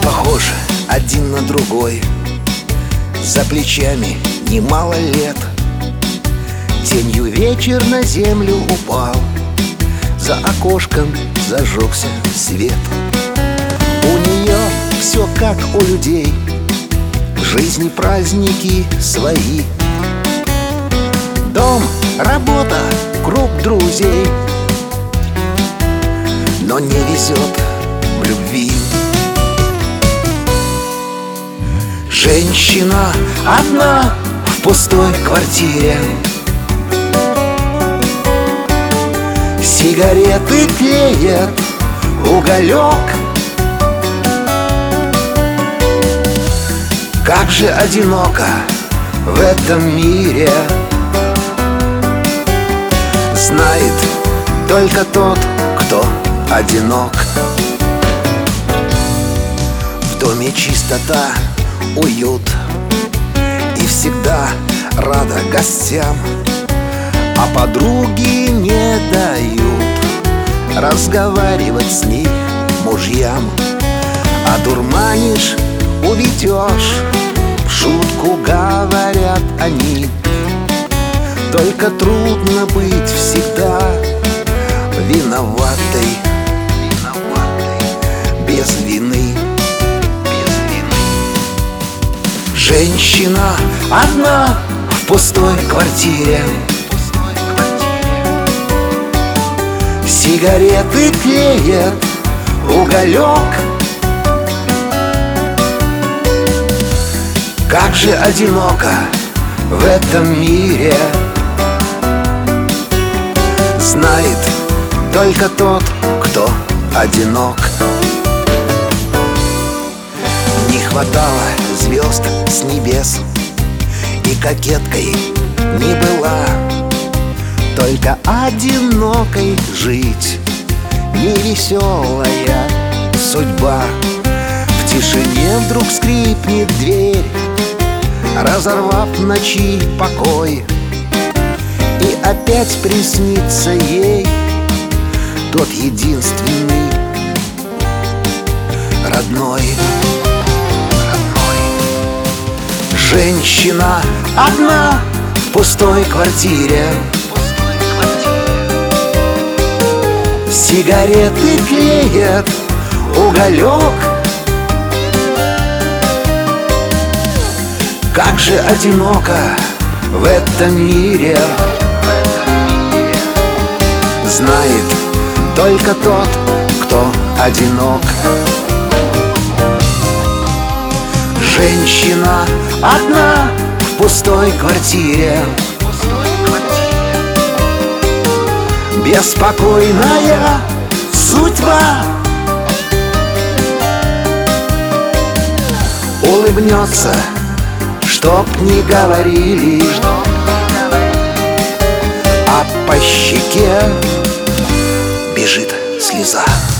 похожи один на другой. За плечами немало лет. Тенью вечер на землю упал. За окошком зажегся свет. У нее все как у людей, жизни праздники свои. Дом, работа, круг друзей, но не везет в любви. Женщина одна в пустой квартире. Сигареты тлеет уголек. Как же одиноко в этом мире. Знает только тот, кто одинок. В доме чистота, уют, и всегда рада гостям. А подруги не дают разговаривать с ней мужьям. Одурманишь, уведешь, в шутку говорят они. Только трудно быть всегда виноватой, без вины. Женщина одна в пустой квартире. Сигареты тлеет уголек. Как же одиноко в этом мире. Знает только тот, кто одинок. Не хватало звезд с небес, и кокеткой не была. Только одинокой жить невеселая судьба. В тишине вдруг скрипнет дверь, разорвав в ночи покой. И опять приснится ей тот единственный родной. Женщина одна в пустой квартире. Сигареты тлеет уголек. Как же одиноко в этом мире. Знает только тот, кто одинок. Женщина одна в пустой квартире. Беспокойная судьба. Улыбнется, чтоб не говорили, а по щеке бежит слеза.